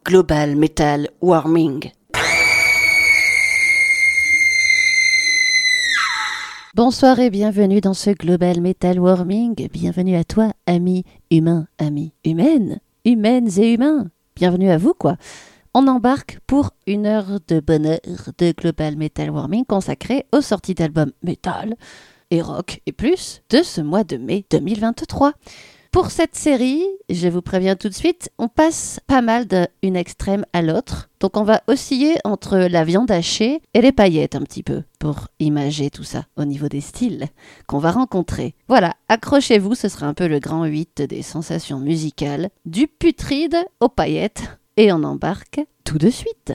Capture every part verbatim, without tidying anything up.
Global Metal Warming. Bonsoir et bienvenue dans ce Global Metal Warming. Bienvenue à toi, amis humains, amis humaines, humaines et humains. Bienvenue à vous, quoi. On embarque pour une heure de bonheur de Global Metal Warming consacrée aux sorties d'albums métal et rock et plus de ce mois de mai deux mille vingt-trois. Pour cette série, je vous préviens tout de suite, on passe pas mal d'une extrême à l'autre. Donc on va osciller entre la viande hachée et les paillettes un petit peu pour imager tout ça au niveau des styles qu'on va rencontrer. Voilà, accrochez-vous, ce sera un peu le grand huit des sensations musicales, du putride aux paillettes. Et on embarque tout de suite.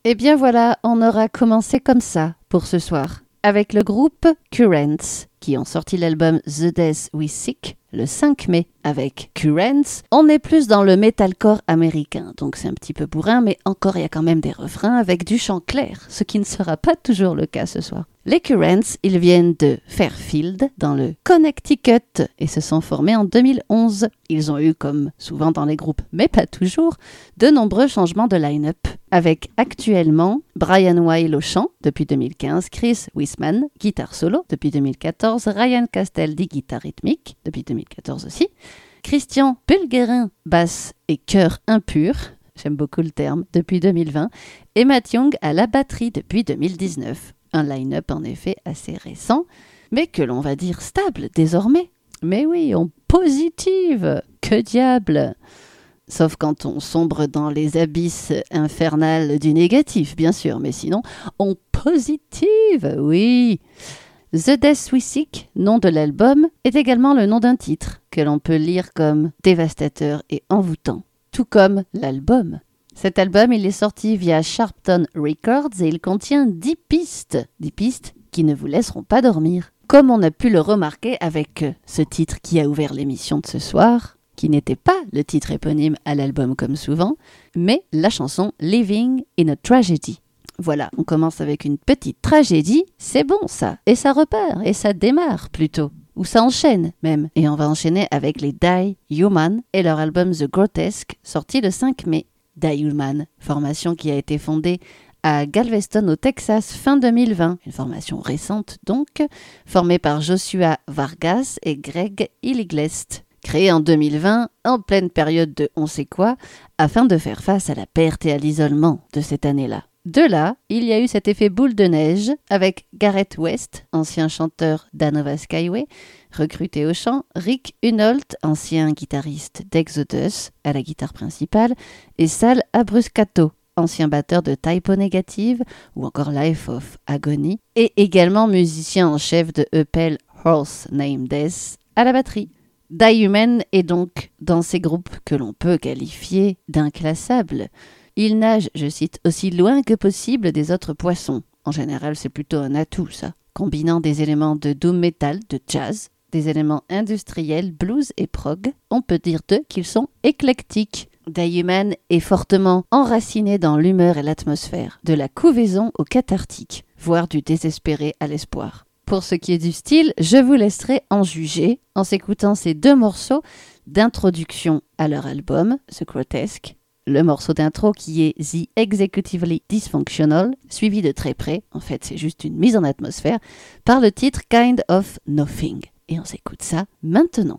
Eh bien voilà, on aura commencé comme ça pour ce soir, avec le groupe Currents, qui ont sorti l'album The Death We Seek le cinq mai avec Currents. On est plus dans le metalcore américain, donc c'est un petit peu bourrin, mais encore il y a quand même des refrains avec du chant clair, ce qui ne sera pas toujours le cas ce soir. Les Currents, ils viennent de Fairfield, dans le Connecticut, et se sont formés en deux mille onze. Ils ont eu, comme souvent dans les groupes, mais pas toujours, de nombreux changements de line-up, avec actuellement Brian Weil au chant depuis deux mille quinze, Chris Wiseman, guitare solo depuis deux mille quatorze, Ryan Castaldi, guitare rythmique depuis deux mille quatorze aussi, Christian Pulguerin, basse et chœur impur, j'aime beaucoup le terme, depuis deux mille vingt, et Matt Young à la batterie depuis deux mille dix-neuf. Un line-up en effet assez récent, mais que l'on va dire stable désormais. Mais oui, on positive, que diable! Sauf quand on sombre dans les abysses infernales du négatif, bien sûr, mais sinon, on positive, oui! The Death We Seek, nom de l'album, est également le nom d'un titre, que l'on peut lire comme dévastateur et envoûtant, tout comme l'album. Cet album, il est sorti via Sharpton Records et il contient dix pistes, dix pistes qui ne vous laisseront pas dormir. Comme on a pu le remarquer avec ce titre qui a ouvert l'émission de ce soir, qui n'était pas le titre éponyme à l'album comme souvent, mais la chanson Living in a Tragedy. Voilà, on commence avec une petite tragédie, c'est bon ça, et ça repart, et ça démarre plutôt, ou ça enchaîne même. Et on va enchaîner avec les Die Human et leur album The Grotesque, sorti le cinq mai. Die Human, formation qui a été fondée à Galveston au Texas fin deux mille vingt, une formation récente donc, formée par Joshua Vargas et Greg Illiglest, créée en deux mille vingt en pleine période de on sait quoi, afin de faire face à la perte et à l'isolement de cette année-là. De là, il y a eu cet effet boule de neige avec Garrett West, ancien chanteur d'Anova Skyway, recruté au chant, Rick Hunolt, ancien guitariste d'Exodus, à la guitare principale, et Sal Abruscato, ancien batteur de Type O Negative ou encore Life of Agony, et également musicien en chef de E P L Horse Named Death à la batterie. Die Human est donc dans ces groupes que l'on peut qualifier d'inclassables. Il nage, je cite, aussi loin que possible des autres poissons. En général, c'est plutôt un atout, ça. Combinant des éléments de doom metal, de jazz, des éléments industriels, blues et prog, on peut dire d'eux qu'ils sont éclectiques. Die Human est fortement enraciné dans l'humeur et l'atmosphère, de la couvaison au cathartique, voire du désespéré à l'espoir. Pour ce qui est du style, je vous laisserai en juger en s'écoutant ces deux morceaux d'introduction à leur album, The Grotesque, le morceau d'intro qui est The Executively Dysfunctional, suivi de très près, en fait c'est juste une mise en atmosphère, par le titre Kind of Nothing. Et on s'écoute ça maintenant.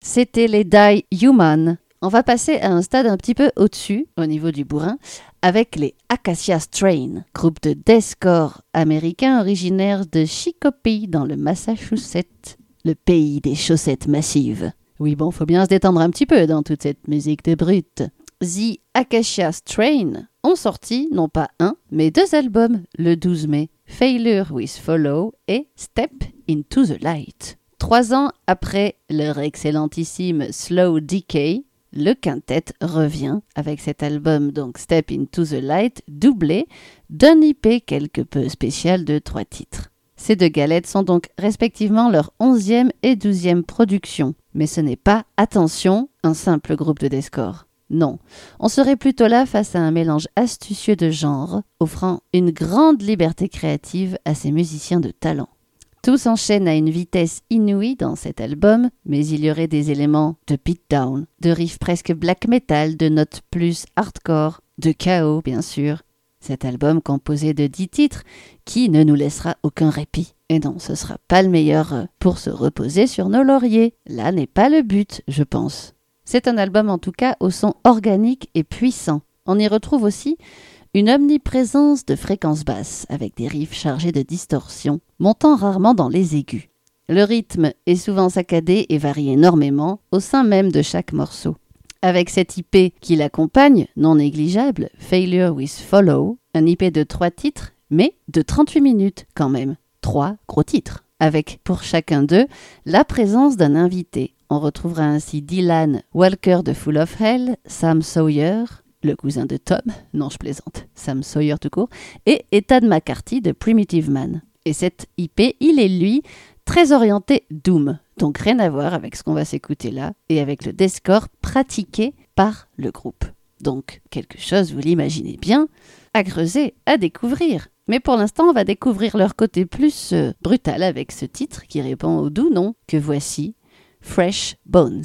c'était les Die Human. On va passer à un stade un petit peu au-dessus, au niveau du bourrin, avec les Acacia Strain, groupe de deathcore américain originaire de Chicopee dans le Massachusetts, le pays des chaussettes massives. Oui bon, faut bien se détendre un petit peu dans toute cette musique de brute. The Acacia Strain ont sorti non pas un, mais deux albums le douze mai, Failure with Follow et Step into the Light. Trois ans après leur excellentissime Slow Decay, le quintet revient avec cet album donc Step into the Light doublé d'un I P quelque peu spécial de trois titres. Ces deux galettes sont donc respectivement leur onzième et douzième production, mais ce n'est pas, attention, un simple groupe de deathcore. Non, on serait plutôt là face à un mélange astucieux de genres, offrant une grande liberté créative à ces musiciens de talent. Tout s'enchaîne à une vitesse inouïe dans cet album, mais il y aurait des éléments de beatdown, de riffs presque black metal, de notes plus hardcore, de chaos bien sûr. Cet album composé de dix titres qui ne nous laissera aucun répit. Et non, ce sera pas le meilleur pour se reposer sur nos lauriers. Là n'est pas le but, je pense. C'est un album en tout cas au son organique et puissant. On y retrouve aussi une omniprésence de fréquences basses, avec des riffs chargés de distorsion, montant rarement dans les aigus. Le rythme est souvent saccadé et varie énormément au sein même de chaque morceau. Avec cet I P qui l'accompagne, non négligeable, Failure with Follow, un I P de trois titres, mais de trente-huit minutes quand même. Trois gros titres. Avec, pour chacun d'eux, la présence d'un invité. On retrouvera ainsi Dylan Walker de Full of Hell, Sam Sawyer, le cousin de Tom, non je plaisante, Sam Sawyer tout court, et Ethan McCarthy de Primitive Man. Et cet I P, il est lui très orienté Doom, donc rien à voir avec ce qu'on va s'écouter là, et avec le deathcore pratiqué par le groupe. Donc quelque chose, vous l'imaginez bien, à creuser, à découvrir. Mais pour l'instant, on va découvrir leur côté plus euh, brutal avec ce titre qui répond au doux nom que voici, Fresh Bones.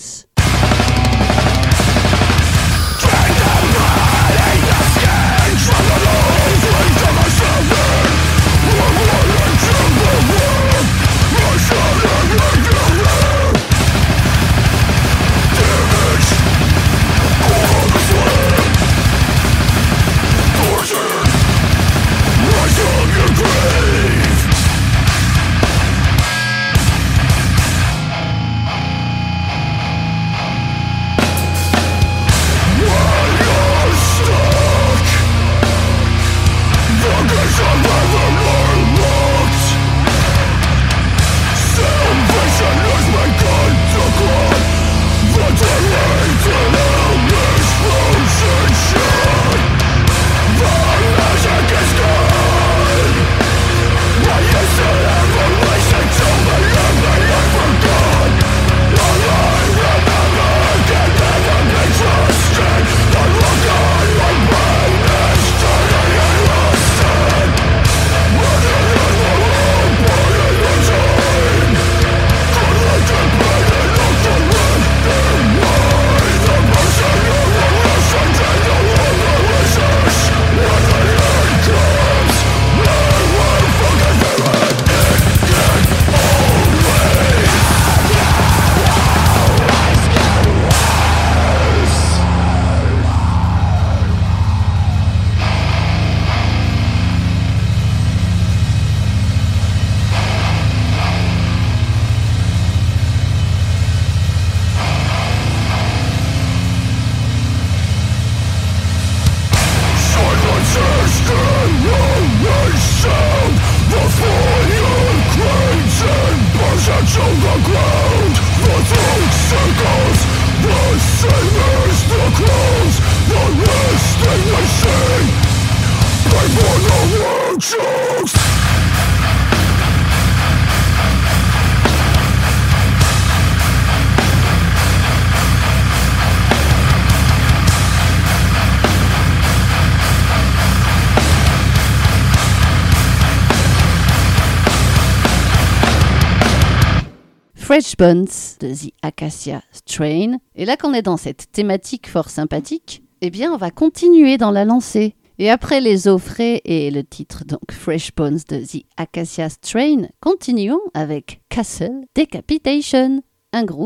Fresh Bones de The Acacia Strain. Et là qu'on est dans cette thématique fort sympathique, eh bien on va continuer dans la lancée. Et après les eaux frais et le titre donc Fresh Bones de The Acacia Strain, continuons avec Castle Decapitation, un groupe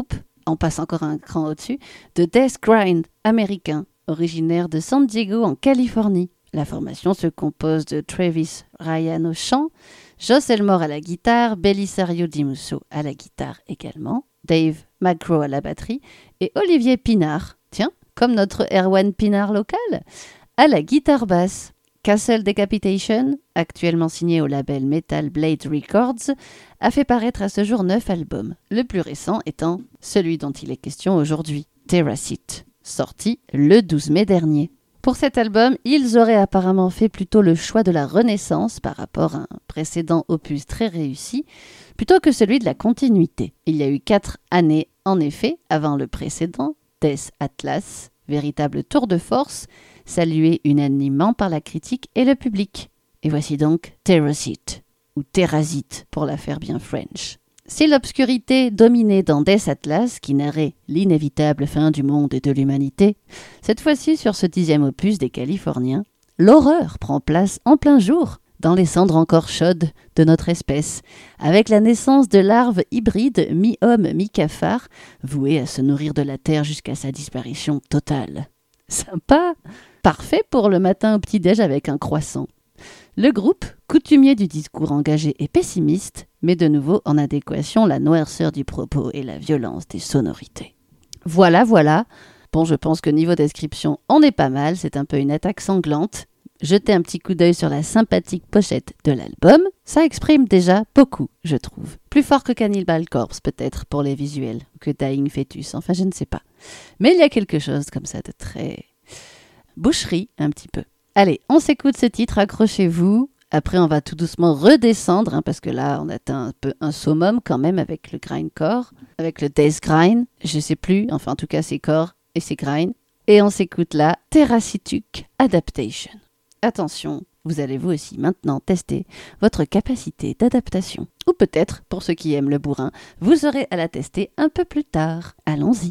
on passe encore un cran au-dessus, de death grind américain, originaire de San Diego en Californie. La formation se compose de Travis Ryan au chant, Joss Elmore à la guitare, Belisario Di Musso à la guitare également, Dave McGraw à la batterie et Olivier Pinard, tiens, comme notre Erwan Pinard local, à la guitare basse. Castle Decapitation, actuellement signé au label Metal Blade Records, a fait paraître à ce jour neuf albums, le plus récent étant celui dont il est question aujourd'hui, Terracite, sorti le douze mai dernier. Pour cet album, ils auraient apparemment fait plutôt le choix de la renaissance par rapport à un précédent opus très réussi, plutôt que celui de la continuité. Il y a eu quatre années, en effet, avant le précédent, Death Atlas, véritable tour de force, salué unanimement par la critique et le public. Et voici donc Terracite, ou Terrasite pour la faire bien French. Si l'obscurité dominait dans Death Atlas, qui narrait l'inévitable fin du monde et de l'humanité, cette fois-ci sur ce dixième opus des Californiens, l'horreur prend place en plein jour, dans les cendres encore chaudes de notre espèce, avec la naissance de larves hybrides mi-homme, mi-cafard, vouées à se nourrir de la terre jusqu'à sa disparition totale. Sympa! Parfait pour le matin au petit-déj avec un croissant. Le groupe, coutumier du discours engagé et pessimiste, met de nouveau en adéquation la noirceur du propos et la violence des sonorités. Voilà, voilà. Bon, je pense que niveau description, on est pas mal, c'est un peu une attaque sanglante. Jetez un petit coup d'œil sur la sympathique pochette de l'album, ça exprime déjà beaucoup, je trouve. Plus fort que Cannibal Corpse peut-être pour les visuels, que Dying Fetus, enfin je ne sais pas. Mais il y a quelque chose comme ça de très... boucherie un petit peu. Allez, on s'écoute ce titre, accrochez-vous. Après, on va tout doucement redescendre, hein, parce que là, on atteint un peu un summum quand même avec le grindcore, avec le death grind, je sais plus, enfin en tout cas c'est core et c'est grind. Et on s'écoute là, Terracituc Adaptation. Attention, vous allez vous aussi maintenant tester votre capacité d'adaptation. Ou peut-être, pour ceux qui aiment le bourrin, vous aurez à la tester un peu plus tard. Allons-y.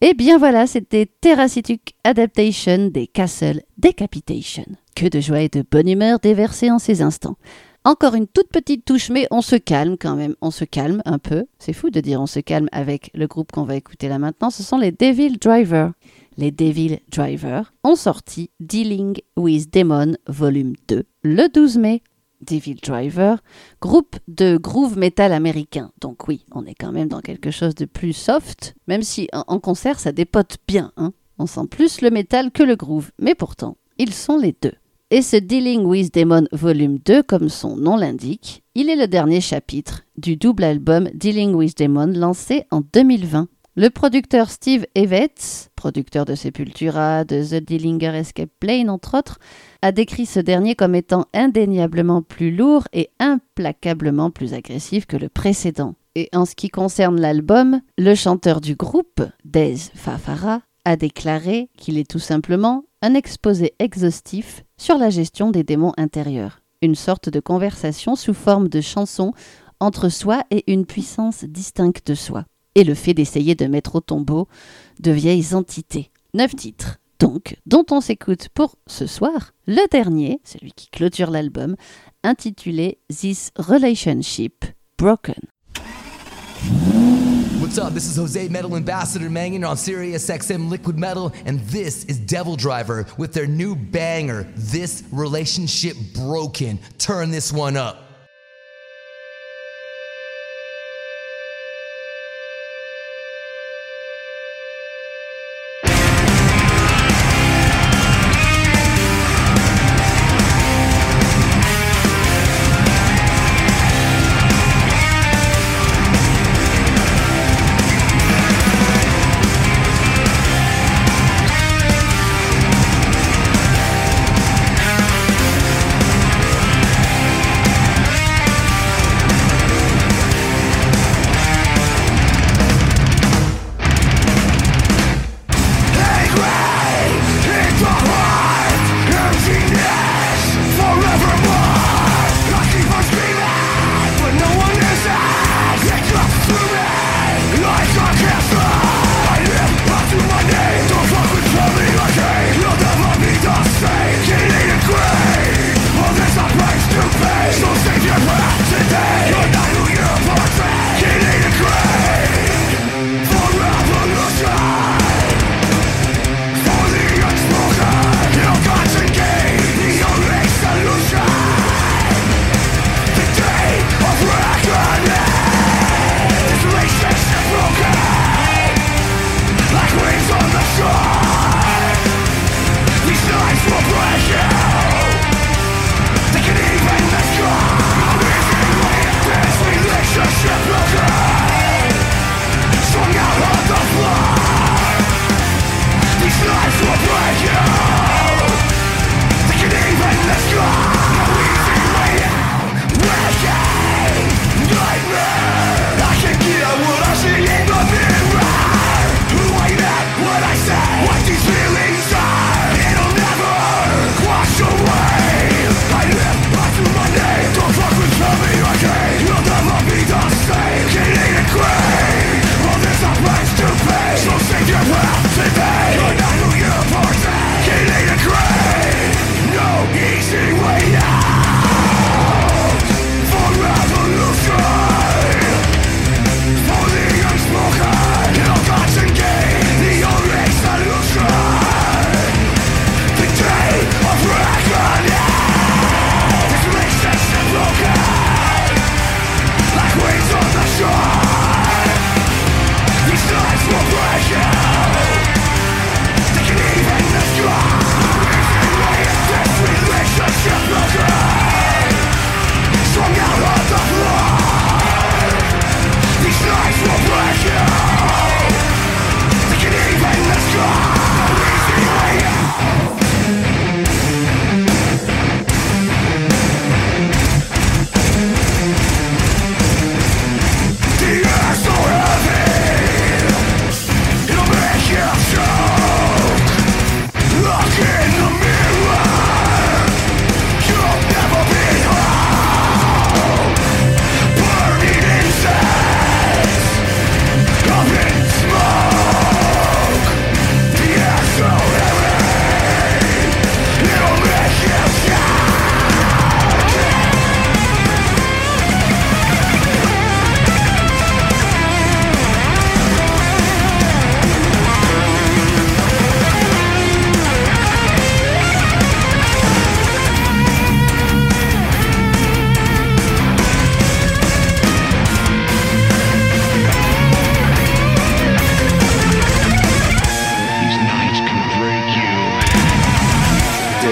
Et bien voilà, c'était Terracitic Adaptation des Castle Decapitation. Que de joie et de bonne humeur déversées en ces instants. Encore une toute petite touche, mais on se calme quand même, on se calme un peu. C'est fou de dire on se calme avec le groupe qu'on va écouter là maintenant. Ce sont les Devil Drivers. Les Devil Drivers ont sorti Dealing with Demon Volume deux le douze mai. Devil Driver, groupe de groove metal américain. Donc oui, on est quand même dans quelque chose de plus soft, même si en, en concert ça dépote bien. Hein. On sent plus le métal que le groove, mais pourtant, ils sont les deux. Et ce Dealing with Demon Volume deux, comme son nom l'indique, il est le dernier chapitre du double album Dealing with Demon lancé en deux mille vingt. Le producteur Steve Evans, producteur de Sepultura, de The Dillinger Escape Plane entre autres, a décrit ce dernier comme étant indéniablement plus lourd et implacablement plus agressif que le précédent. Et en ce qui concerne l'album, le chanteur du groupe, Dez Fafara, a déclaré qu'il est tout simplement un exposé exhaustif sur la gestion des démons intérieurs, une sorte de conversation sous forme de chanson entre soi et une puissance distincte de soi, et le fait d'essayer de mettre au tombeau de vieilles entités. Neuf titres, donc, dont on s'écoute pour ce soir, le dernier, celui qui clôture l'album, intitulé This Relationship Broken. What's up? This is Jose Metal Ambassador Mangan on Sirius X M Liquid Metal, and this is Devil Driver with their new banger, This Relationship Broken. Turn this one up.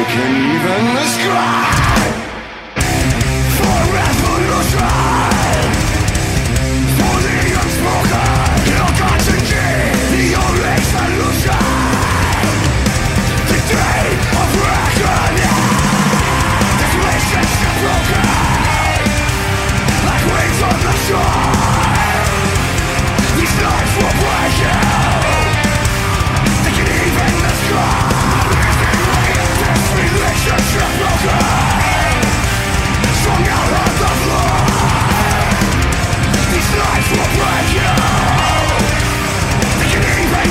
can even describe. For revolution, for the unspoken, you've got to give the only solution. The day of reckoning, this relationship broken, like waves on the shore. These knives will break you. They can even describe. This relationship broken, strung out on the floor. These knives will break you. They can even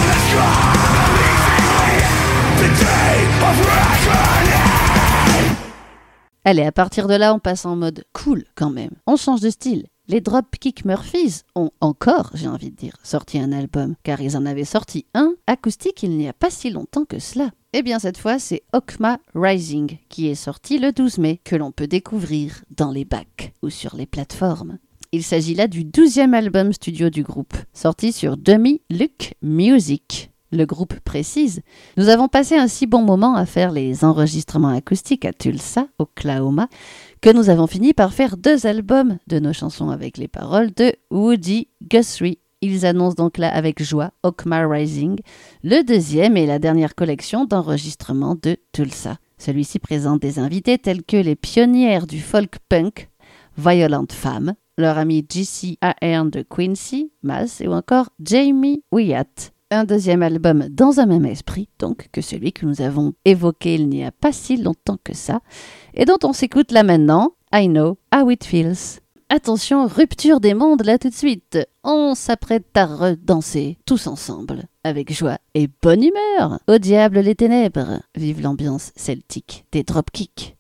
describe. The day of reckoning. Allez, à partir de là, on passe en mode cool quand même. On change de style. Les Dropkick Murphys ont encore, j'ai envie de dire, sorti un album, car ils en avaient sorti un acoustique il n'y a pas si longtemps que cela. Eh bien cette fois, c'est Okma Rising qui est sorti le douze mai, que l'on peut découvrir dans les bacs ou sur les plateformes. Il s'agit là du douzième album studio du groupe, sorti sur Dummy Luke Music. Le groupe précise « Nous avons passé un si bon moment à faire les enregistrements acoustiques à Tulsa, Oklahoma, que nous avons fini par faire deux albums de nos chansons avec les paroles de Woody Guthrie. Ils annoncent donc là avec joie Okma Rising, le deuxième et la dernière collection d'enregistrements de Tulsa. Celui-ci présente des invités tels que les pionnières du folk punk, Violent Femmes, leur ami J C Ahern de Quincy, Mass, ou encore Jamie Wyatt. Un deuxième album dans un même esprit, donc, que celui que nous avons évoqué il n'y a pas si longtemps que ça, et dont on s'écoute là maintenant, I Know How It Feels. Attention, rupture des mondes là tout de suite. On s'apprête à redanser tous ensemble, avec joie et bonne humeur. Au diable les ténèbres, vive l'ambiance celtique des Dropkick.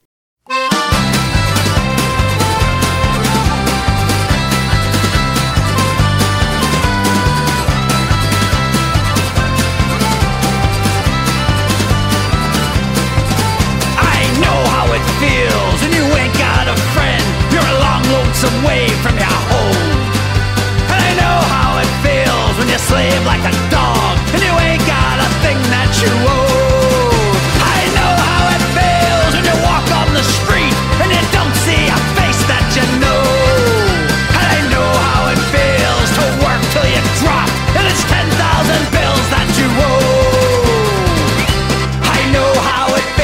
Feels and you ain't got a friend. You're a long lonesome way from your home. And I know how it feels when you slave like a dog and you ain't got a thing that you owe. I know how it feels when you walk on the street and you don't see a face that you know. And I know how it feels to work till you drop and it's ten thousand bills that you owe. I know how it feels.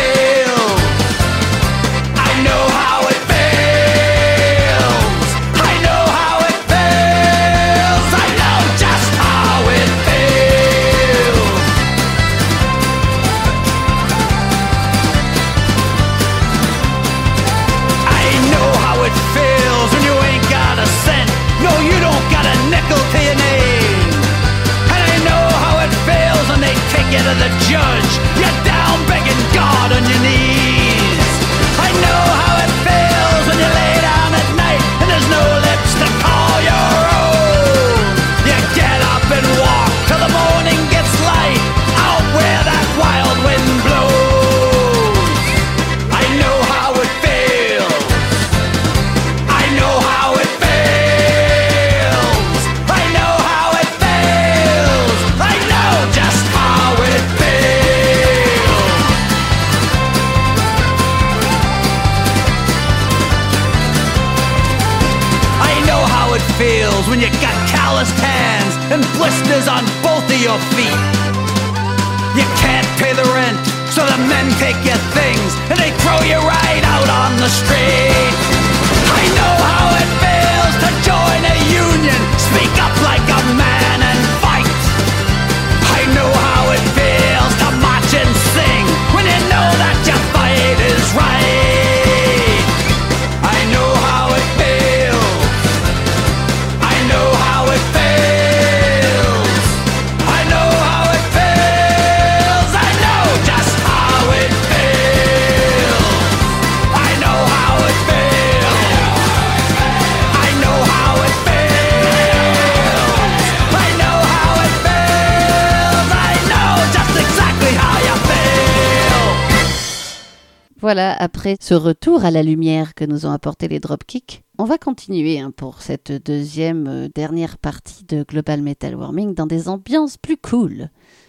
To the judge, you're down begging God on your knees. I know how it feels when you lay down at night and there's no lips to call your own. You get up and walk till the morning gets light, out where that wild wind blows. I know how it feels. I know how it feels. I know how it feels. I know just how it feels when you got calloused hands and blisters on both of your feet. You can't pay the rent, so the men take your things and they throw you right out on the street. I know how it feels to join a union, speak up like a man and fight. I know how it feels to march and sing when you know that your fight is right. I know how it feels. I know how it feels. I know how it feels. I know just how it feels. I know how it feels. I know how it feels. I know how it feels. I know just exactly how you feel. Voilà, après ce retour à la lumière que nous ont apporté les Dropkick, on va continuer hein, pour cette deuxième, euh, dernière partie de Global Metal Warming dans des ambiances plus cool,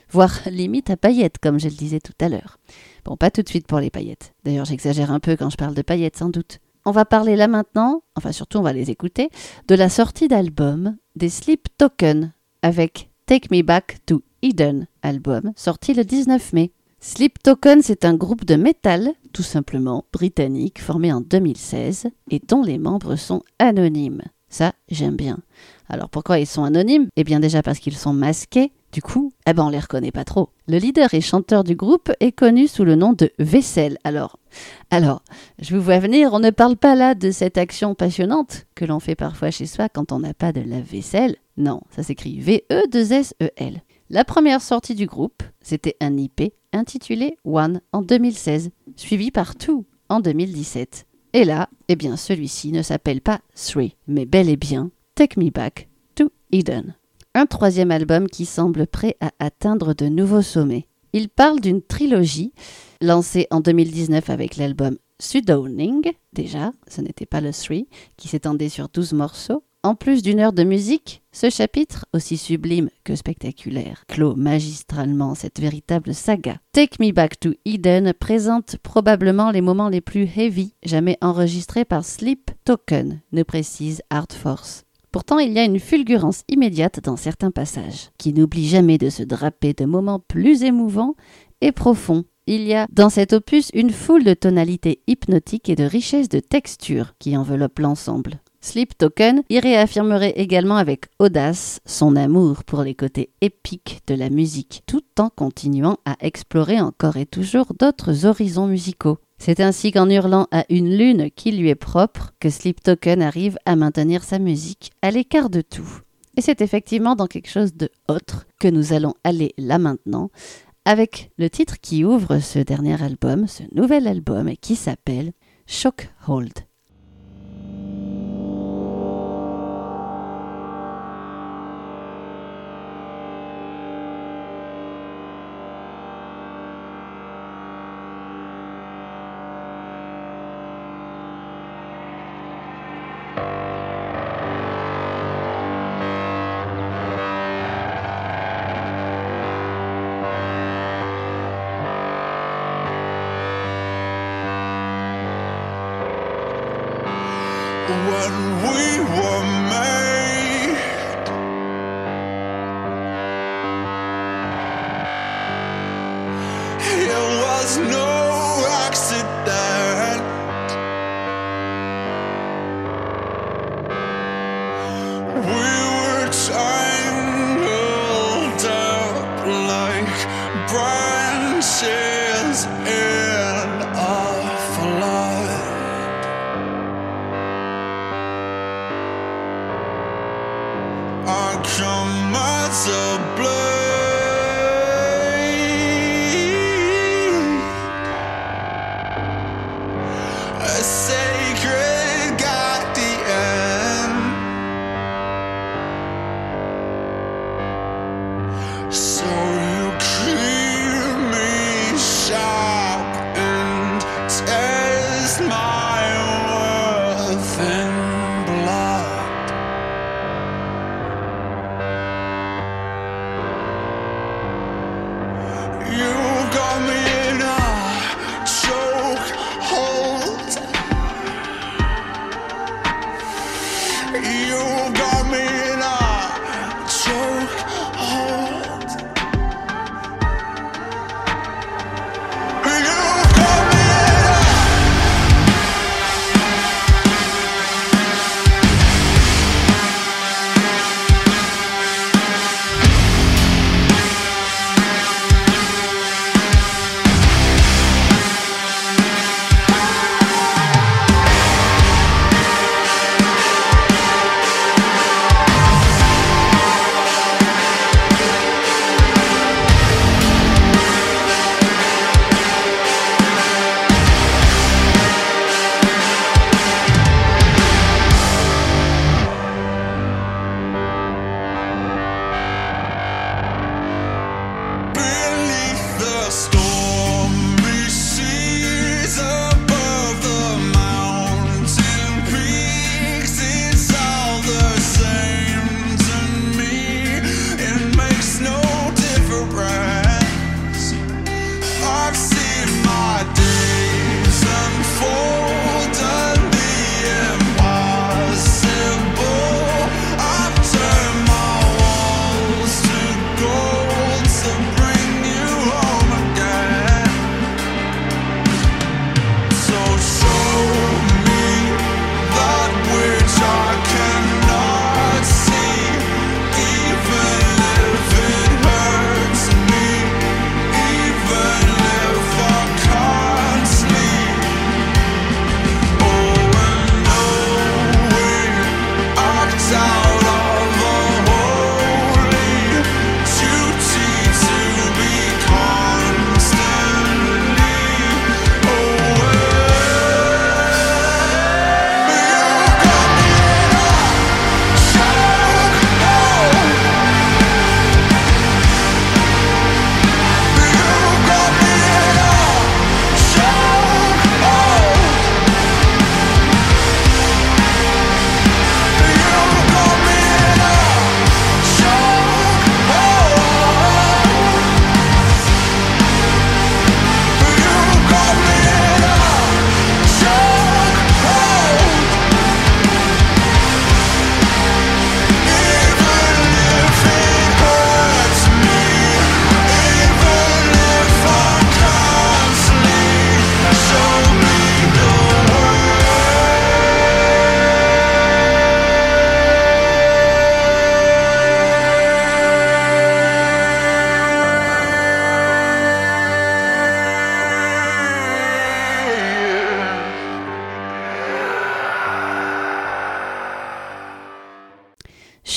voire limite à paillettes, comme je le disais tout à l'heure. Bon, pas tout de suite pour les paillettes. D'ailleurs, j'exagère un peu quand je parle de paillettes, sans doute. On va parler là maintenant, enfin surtout on va les écouter, de la sortie d'album des Sleep Token avec Take Me Back to Eden, album sorti le dix-neuf mai. Sleep Token, c'est un groupe de métal, tout simplement britannique, formé en deux mille seize et dont les membres sont anonymes. Ça, j'aime bien. Alors pourquoi ils sont anonymes ? Eh bien déjà parce qu'ils sont masqués. Du coup, eh ben on les reconnaît pas trop. Le leader et chanteur du groupe est connu sous le nom de Vessel. Alors, alors, je vous vois venir, on ne parle pas là de cette action passionnante que l'on fait parfois chez soi quand on n'a pas de lave-vaisselle. Non, ça s'écrit V E deux S E L. La première sortie du groupe, c'était un I P intitulé One en deux mille seize, suivi par Two en deux mille dix-sept. Et là, eh bien celui-ci ne s'appelle pas Three, mais bel et bien Take Me Back to Eden. Un troisième album qui semble prêt à atteindre de nouveaux sommets. Il parle d'une trilogie lancée en deux mille dix-neuf avec l'album Sudowning, déjà, ce n'était pas le Three, qui s'étendait sur douze morceaux. En plus d'une heure de musique, ce chapitre, aussi sublime que spectaculaire, clôt magistralement cette véritable saga. Take Me Back to Eden présente probablement les moments les plus heavy jamais enregistrés par Sleep Token, nous précise Hard Force. Pourtant, il y a une fulgurance immédiate dans certains passages, qui n'oublie jamais de se draper de moments plus émouvants et profonds. Il y a dans cet opus une foule de tonalités hypnotiques et de richesse de textures qui enveloppent l'ensemble. Sleep Token y réaffirmerait également avec audace son amour pour les côtés épiques de la musique, tout en continuant à explorer encore et toujours d'autres horizons musicaux. C'est ainsi qu'en hurlant à une lune qui lui est propre, que Sleep Token arrive à maintenir sa musique à l'écart de tout. Et c'est effectivement dans quelque chose de autre que nous allons aller là maintenant, avec le titre qui ouvre ce dernier album, ce nouvel album, et qui s'appelle Shockhold. When we were made, it was no accident. We were tangled up like branches in a flood. I come as a blade, a sacred guardian. So you keep me sharp and test my worth in blood. You got me in a chokehold. You got me in a chokehold. You got me in a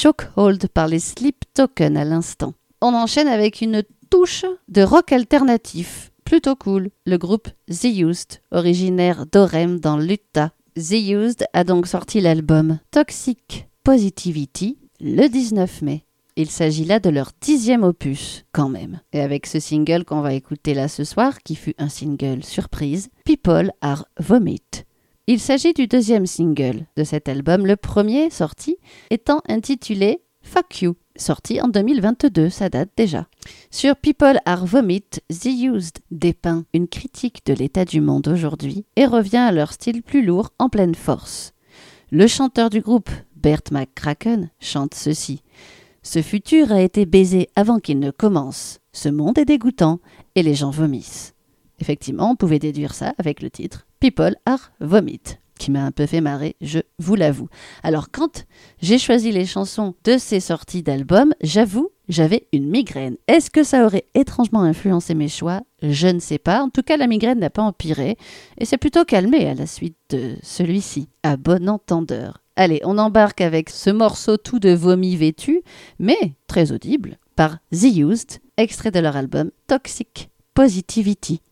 Chokehold par les Sleep Token à l'instant. On enchaîne avec une touche de rock alternatif. Plutôt cool. Le groupe The Used, originaire d'Orem dans l'Utah. The Used a donc sorti l'album Toxic Positivity le dix-neuf mai. Il s'agit là de leur dixième opus, quand même. Et avec ce single qu'on va écouter là ce soir, qui fut un single surprise, People Are Vomit. Il s'agit du deuxième single de cet album, le premier sorti étant intitulé Fuck You, sorti en deux mille vingt-deux, ça date déjà. Sur People Are Vomit, The Used dépeint une critique de l'état du monde aujourd'hui et revient à leur style plus lourd en pleine force. Le chanteur du groupe, Bert McCracken, chante ceci. Ce futur a été baisé avant qu'il ne commence. Ce monde est dégoûtant et les gens vomissent. Effectivement, on pouvait déduire ça avec le titre People Are Vomit, qui m'a un peu fait marrer, je vous l'avoue. Alors quand j'ai choisi les chansons de ces sorties d'albums, j'avoue, j'avais une migraine. Est-ce que ça aurait étrangement influencé mes choix ? Je ne sais pas. En tout cas, la migraine n'a pas empiré et c'est plutôt calmé à la suite de celui-ci, à bon entendeur. Allez, on embarque avec ce morceau tout de vomi vêtu, mais très audible, par The Used, extrait de leur album Toxic Positivity.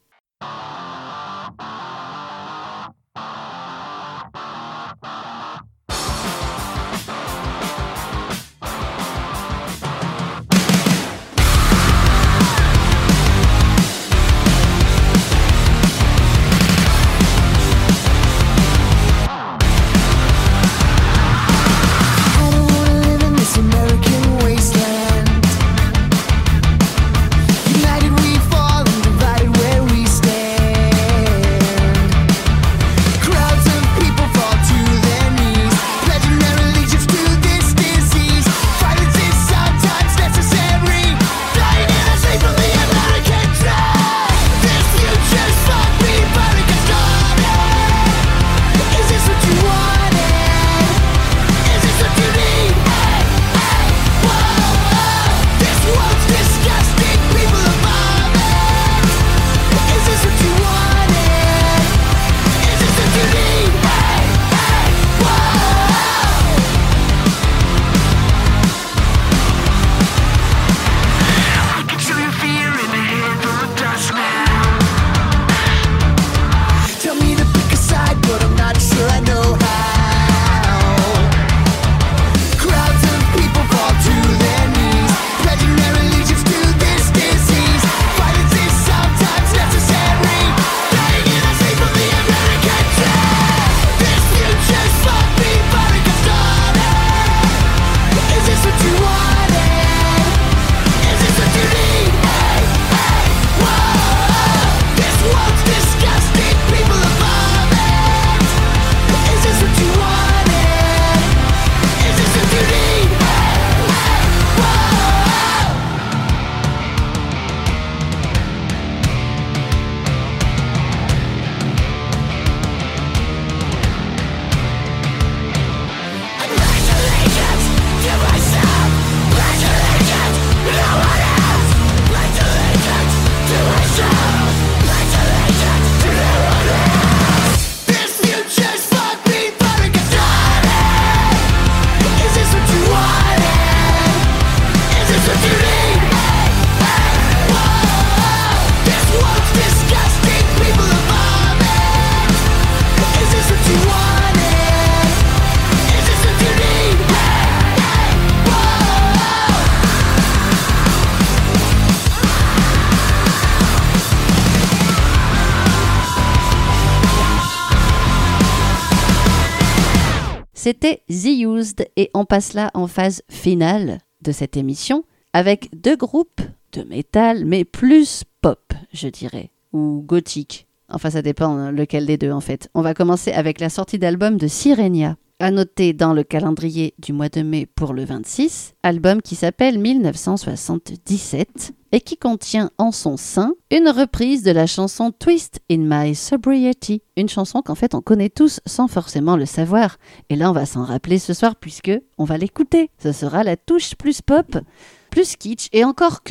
C'était The Used et on passe là en phase finale de cette émission avec deux groupes de métal mais plus pop, je dirais, ou gothique. Enfin, ça dépend lequel des deux en fait. On va commencer avec la sortie d'album de Sirenia, à noter dans le calendrier du mois de mai pour le vingt-six, album qui s'appelle mille neuf cent soixante-dix-sept et qui contient en son sein une reprise de la chanson Twist in My Sobriety, une chanson qu'en fait on connaît tous sans forcément le savoir. Et là on va s'en rappeler ce soir puisque on va l'écouter. Ce sera la touche plus pop, plus kitsch et encore que.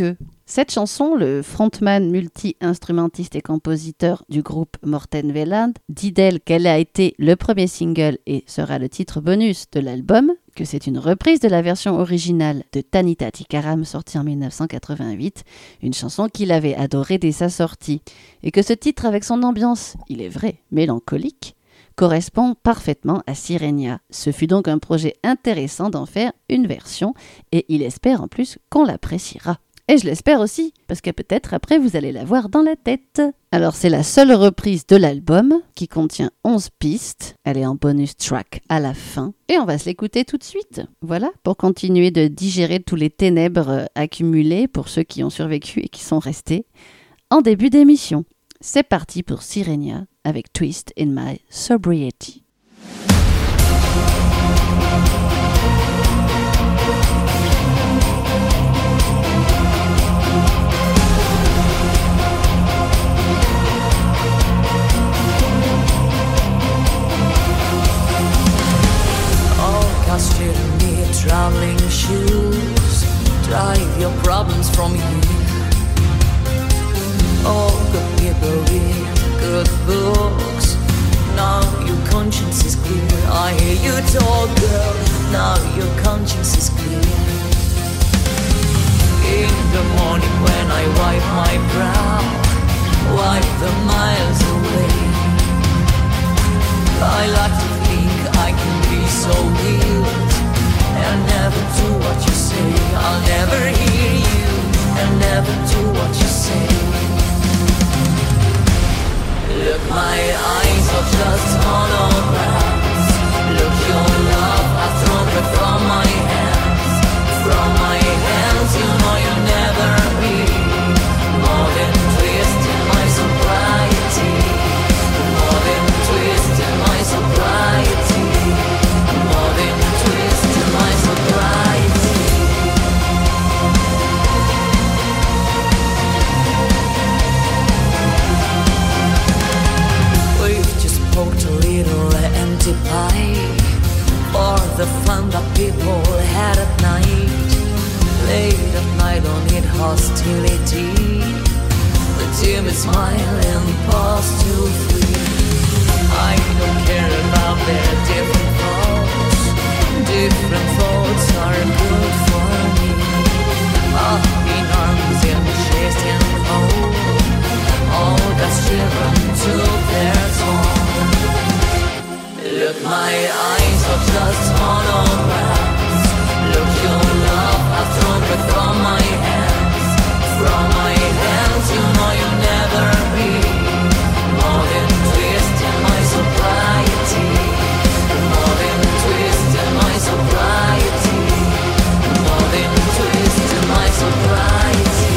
Cette chanson, le frontman multi-instrumentiste et compositeur du groupe Morten Veland dit d'elle qu'elle a été le premier single et sera le titre bonus de l'album, que c'est une reprise de la version originale de Tanita Tikaram sortie en dix-neuf cent quatre-vingt-huit, une chanson qu'il avait adorée dès sa sortie, et que ce titre avec son ambiance, il est vrai, mélancolique, correspond parfaitement à Sirenia. Ce fut donc un projet intéressant d'en faire une version, et il espère en plus qu'on l'appréciera. Et je l'espère aussi, parce que peut-être après vous allez la voir dans la tête. Alors c'est la seule reprise de l'album, qui contient onze pistes. Elle est en bonus track à la fin. Et on va se l'écouter tout de suite. Voilà, pour continuer de digérer tous les ténèbres accumulés pour ceux qui ont survécu et qui sont restés en début d'émission. C'est parti pour Sirenia avec Twist in My Sobriety. Cost you need traveling shoes. Drive your problems from here. All good people read good books. Now your conscience is clear. I hear you talk, girl. Now your conscience is clear. In the morning when I wipe my brow, wipe the miles away. I like to think I can be so weird and never do what you say. I'll never hear you and never do what you say. Look, my eyes are just holograms. Look, your love I've thrown it from my hands. From my hands, you know you'll never be more than twist in my sobriety. More than twist in my sobriety. More than twist in my sobriety. We've just poked a little empty pie for the fun that people had at night. Late at night don't need hostility. The timid smile and pause to free. I don't care about their different thoughts. Different thoughts are good for me. Up in arms and chased and cold. All that's driven to their tone. Look, my eyes are just holograms. Look, your love I've thrown it from my hands. From my hands, you know you'll never be more than twist in my sobriety. More than twist in my sobriety. More than twist in my sobriety.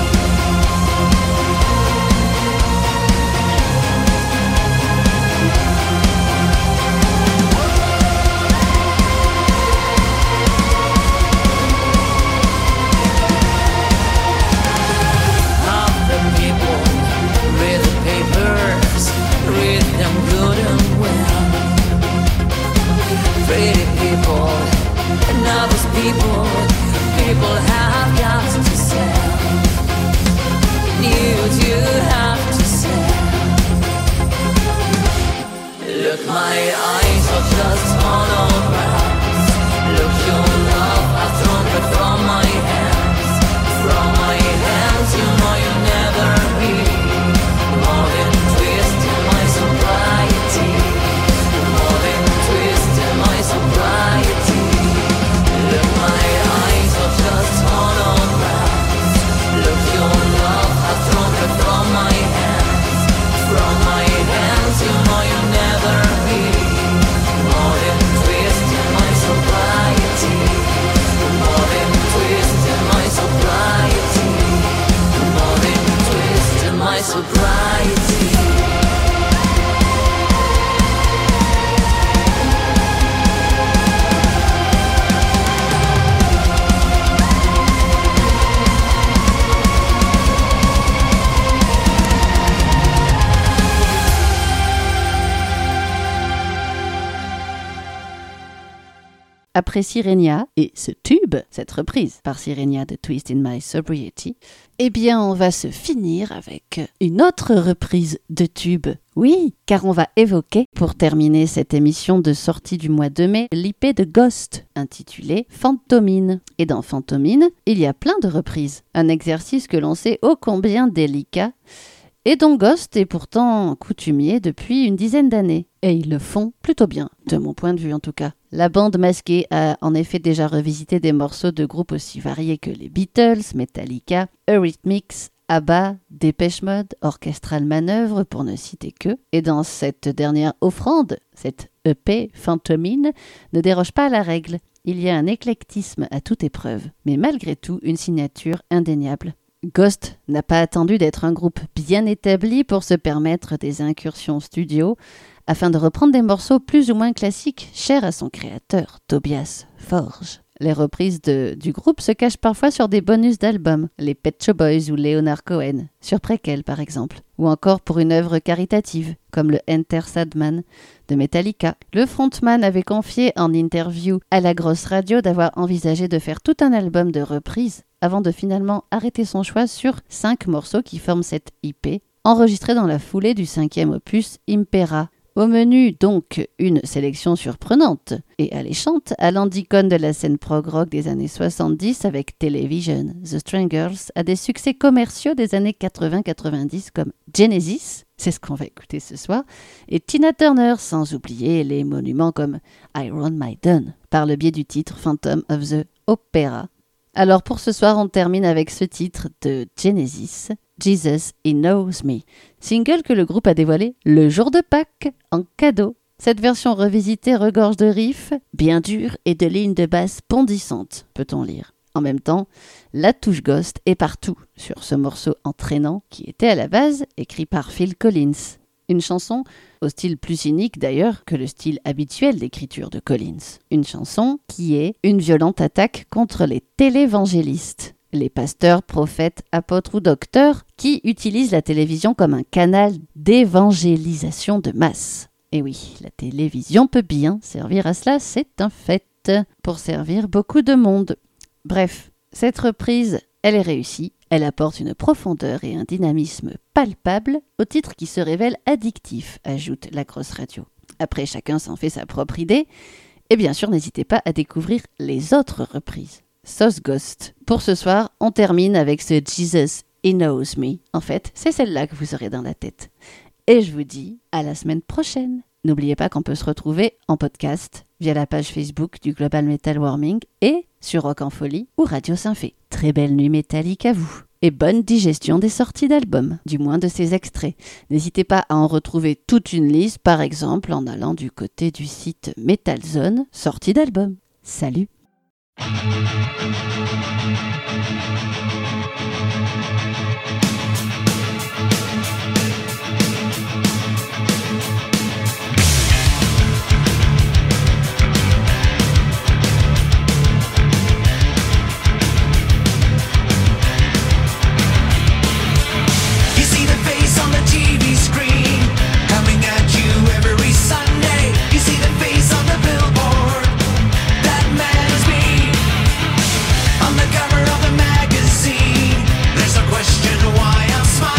Read them good and well. Pretty people, nervous people, people have got to sell. News you have to sell. Look, my eyes are just holograms. Look, your love I've thrown it from my hands. From my hands, you know you'll never be more than twist in my sobriety. More than twist in my sobriety. Look, my eyes are just holograms. Look, your love I've thrown it from my hands. From my hands, you know you'll never be more than après Sirenia et ce tube, cette reprise par Sirenia de Twist in My Sobriety, eh bien on va se finir avec une autre reprise de tube. Oui, car on va évoquer, pour terminer cette émission de sortie du mois de mai, l'I P de Ghost, intitulé Fantomine. Et dans Fantomine, il y a plein de reprises, un exercice que l'on sait ô combien délicat, et dont Ghost est pourtant coutumier depuis une dizaine d'années. Et ils le font plutôt bien, de mon point de vue en tout cas. La bande masquée a en effet déjà revisité des morceaux de groupes aussi variés que les Beatles, Metallica, Eurythmics, ABBA, Dépêche Mode, Orchestral Manœuvre pour ne citer que. Et dans cette dernière offrande, cette E P Fantomine ne déroge pas à la règle. Il y a un éclectisme à toute épreuve, mais malgré tout une signature indéniable. Ghost n'a pas attendu d'être un groupe bien établi pour se permettre des incursions studio afin de reprendre des morceaux plus ou moins classiques chers à son créateur, Tobias Forge. Les reprises de, du groupe se cachent parfois sur des bonus d'albums, les Pet Shop Boys ou Leonard Cohen, sur Prequel par exemple, ou encore pour une œuvre caritative, comme le Enter Sandman de Metallica. Le frontman avait confié en interview à la grosse radio d'avoir envisagé de faire tout un album de reprises avant de finalement arrêter son choix sur cinq morceaux qui forment cette I P, enregistrée dans la foulée du cinquième opus Impera. Au menu, donc, une sélection surprenante et alléchante allant d'icônes de la scène prog-rock des années soixante-dix avec Television, The Stranglers, à des succès commerciaux des années quatre-vingts quatre-vingt-dix comme Genesis, c'est ce qu'on va écouter ce soir, et Tina Turner, sans oublier les monuments comme Iron Maiden, par le biais du titre Phantom of the Opera. Alors pour ce soir, on termine avec ce titre de Genesis, Jesus, He Knows Me, single que le groupe a dévoilé le jour de Pâques en cadeau. Cette version revisitée regorge de riffs bien durs et de lignes de basse bondissantes, peut-on lire. En même temps, la touche Ghost est partout sur ce morceau entraînant qui était à la base écrit par Phil Collins. Une chanson au style plus cynique d'ailleurs que le style habituel d'écriture de Collins. Une chanson qui est une violente attaque contre les télévangélistes, les pasteurs, prophètes, apôtres ou docteurs qui utilisent la télévision comme un canal d'évangélisation de masse. Et oui, la télévision peut bien servir à cela, c'est un fait, pour servir beaucoup de monde. Bref, cette reprise, elle est réussie. Elle apporte une profondeur et un dynamisme palpable au titre qui se révèle addictif, ajoute la grosse radio. Après, chacun s'en fait sa propre idée. Et bien sûr, n'hésitez pas à découvrir les autres reprises. Sauce Ghost. Pour ce soir, on termine avec ce Jesus, He Knows Me. En fait, c'est celle-là que vous aurez dans la tête. Et je vous dis à la semaine prochaine. N'oubliez pas qu'on peut se retrouver en podcast via la page Facebook du Global Metal Warming et sur Rock en Folie ou Radio Saint-Fé. Très belle nuit métallique à vous et bonne digestion des sorties d'albums, du moins de ces extraits. N'hésitez pas à en retrouver toute une liste, par exemple en allant du côté du site Metal Zone, sorties d'albums. Salut! Question why I'm smiling.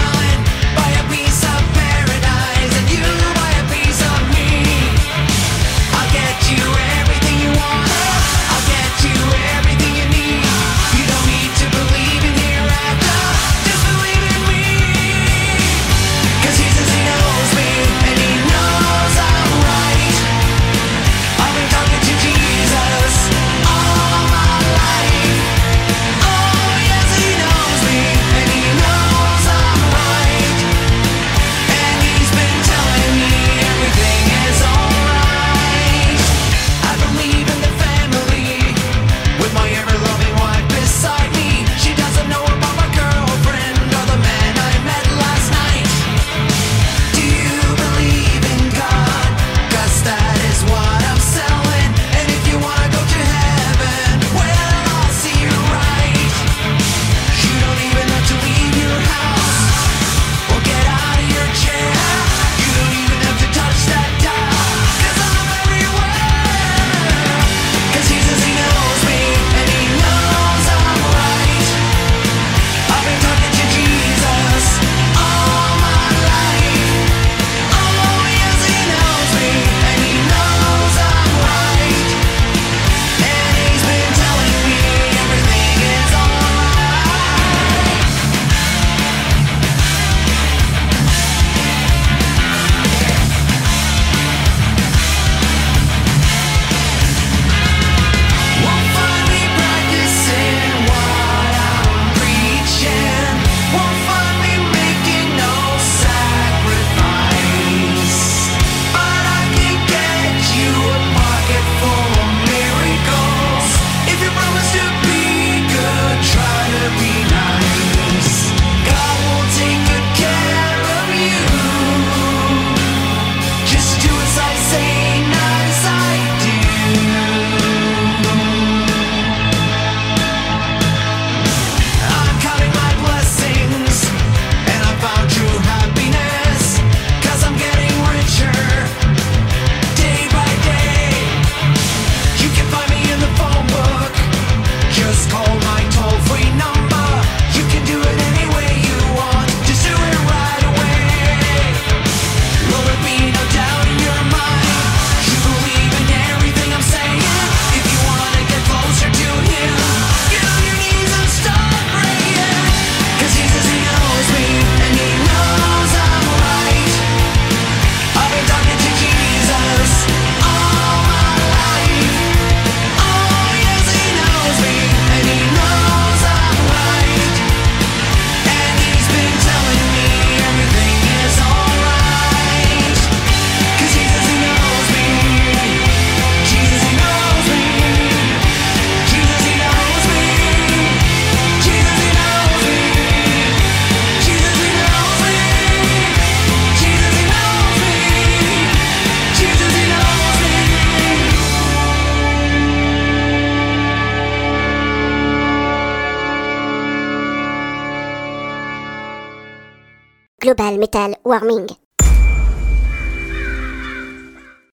Global Metal Warming.